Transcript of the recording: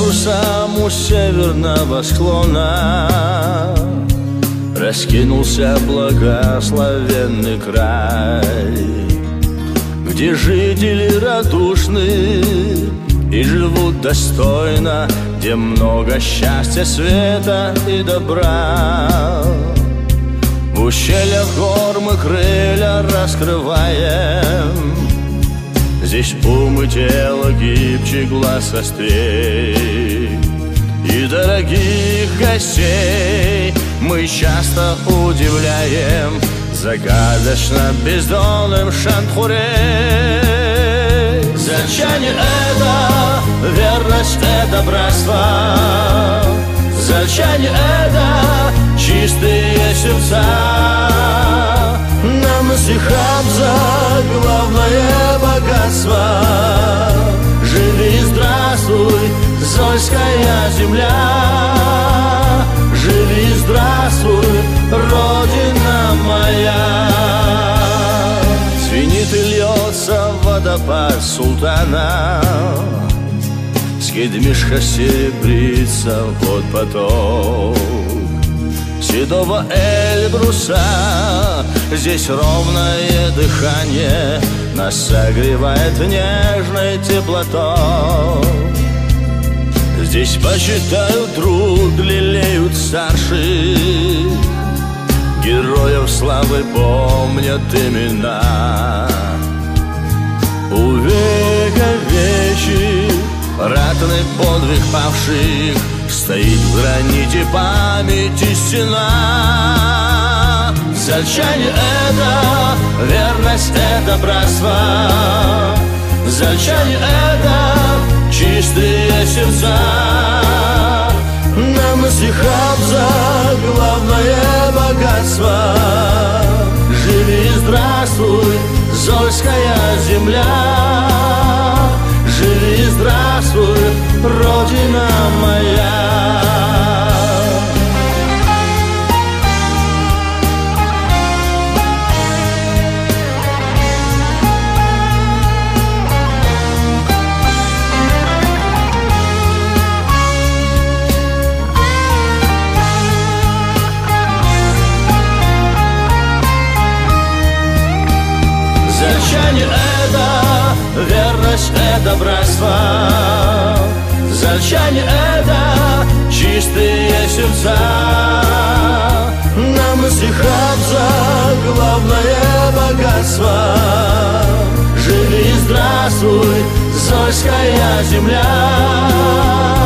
Эльбрусом у северного склона раскинулся благословенный край, где жители радушны и живут достойно, где много счастья, света и добра. В ущельях гор мы крылья раскрываем, здесь ум и тело гибче, глаз острей. И дорогих гостей мы часто удивляем загадочно бездонным шанхурей. Зальчане — это верность, это братство. Зальчане — это чистые сердца. Нам Сихабза главное богатство. Живи, здравствуй, Зольская земля. Живи, здравствуй, Родина моя. Звенит и льется водопад султана, с Кедмишха серебрится под поток седого Эльбруса. Здесь ровное дыхание нас согревает нежной теплотой. Здесь почитают труд, лелеют старших, героев славы помнят имена. Увековечив ратный подвиг павших, стоит в граните памяти стена. Зальчане — это верность, это братство. Зальчане — это чистые сердца. Нам Сихабза главное богатство. Живи, здравствуй, Зольская земля. Живи, здравствуй, Родина моя. Зальчане — это верность, это братство. Зальчане — это чистые сердца. Нам Сихабза главное богатство. Живи, здравствуй, Зольская земля.